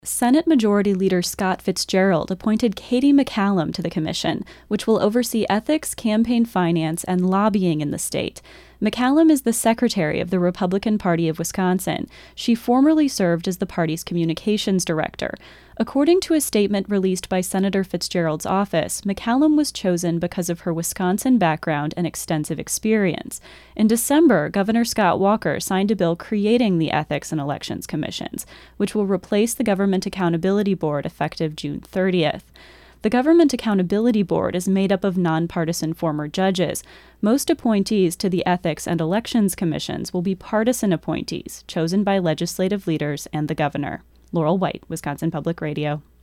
Senate Majority Leader Scott Fitzgerald appointed Katie McCallum to the commission, which will oversee ethics, campaign finance, and lobbying in the state. McCallum is the secretary of the Republican Party of Wisconsin. She formerly served as the party's communications director. According to a statement released by Senator Fitzgerald's office, McCallum was chosen because of her Wisconsin background and extensive experience. In December, Governor Scott Walker signed a bill creating the Ethics and Elections Commissions, which will replace the Government Accountability Board effective June 30th. The Government Accountability Board is made up of nonpartisan former judges. Most appointees to the Ethics and Elections Commissions will be partisan appointees, chosen by legislative leaders and the governor. Laurel White, Wisconsin Public Radio.